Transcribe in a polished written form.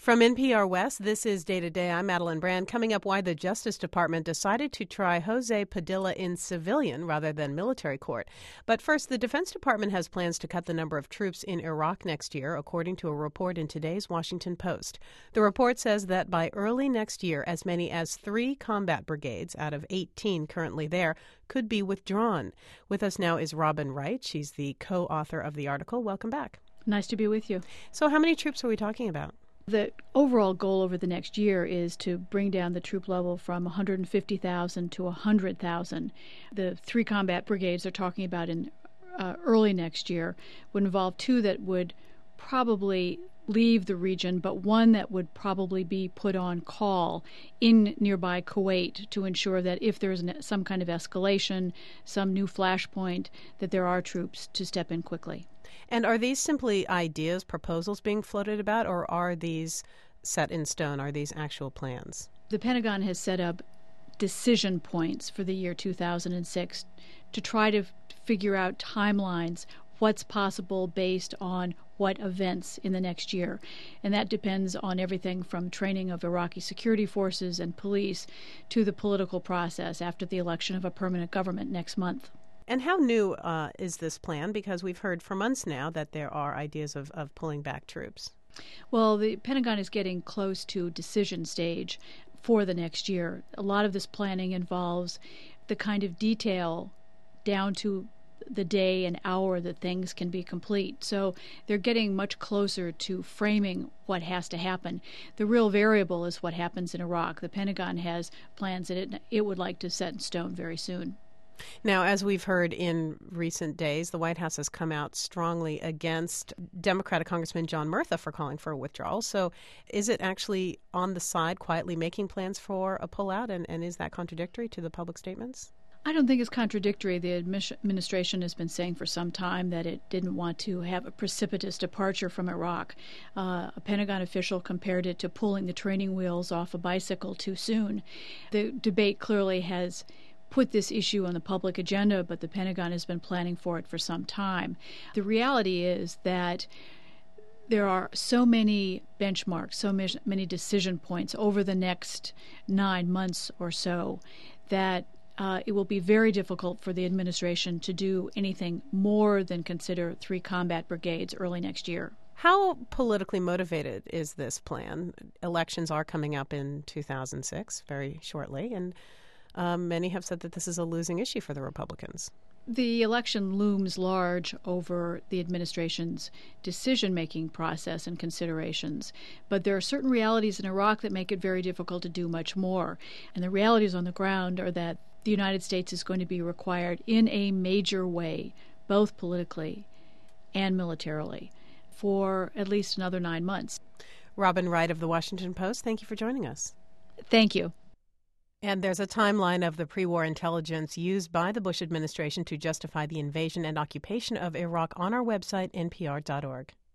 From NPR West, this is Day to Day. I'm Madeline Brand. Coming up, why the Justice Department decided to try Jose Padilla in civilian rather than military court. But first, the Defense Department has plans to cut the number of troops in Iraq next year, according to a report in today's Washington Post. The report says that by early next year, as many as 3 combat brigades out of 18 currently there could be withdrawn. With us now is Robin Wright. She's the co-author of the article. Welcome back. Nice to be with you. So how many troops are we talking about? The overall goal over the next year is to bring down the troop level from 150,000 to 100,000. The 3 combat brigades they're talking about in early next year would involve 2 that would probably leave the region, but 1 that would probably be put on call in nearby Kuwait to ensure that if there is some kind of escalation, some new flashpoint, that there are troops to step in quickly. And are these simply ideas, proposals being floated about, or are these set in stone? Are these actual plans? The Pentagon has set up decision points for the year 2006 to try to figure out timelines, what's possible based on what events in the next year. And that depends on everything from training of Iraqi security forces and police to the political process after the election of a permanent government next month. And how new is this plan? Because we've heard for months now that there are ideas of pulling back troops. Well, the Pentagon is getting close to decision stage for the next year. A lot of this planning involves the kind of detail down to the day and hour that things can be complete. So they're getting much closer to framing what has to happen. The real variable is what happens in Iraq. The Pentagon has plans that it would like to set in stone very soon. Now, as we've heard in recent days, the White House has come out strongly against Democratic Congressman John Murtha for calling for a withdrawal. So is it actually on the side quietly making plans for a pullout, and is that contradictory to the public statements? I don't think it's contradictory. The administration has been saying for some time that it didn't want to have a precipitous departure from Iraq. A Pentagon official compared it to pulling the training wheels off a bicycle too soon. The debate clearly has put this issue on the public agenda, but the Pentagon has been planning for it for some time. The reality is that there are so many benchmarks, so many decision points over the next 9 months or so that it will be very difficult for the administration to do anything more than consider 3 combat brigades early next year. How politically motivated is this plan? Elections are coming up in 2006, very shortly, and many have said that this is a losing issue for the Republicans. The election looms large over the administration's decision-making process and considerations, but there are certain realities in Iraq that make it very difficult to do much more. And the realities on the ground are that the United States is going to be required in a major way, both politically and militarily, for at least another 9 months. Robin Wright of The Washington Post, thank you for joining us. Thank you. And there's a timeline of the pre-war intelligence used by the Bush administration to justify the invasion and occupation of Iraq on our website, npr.org.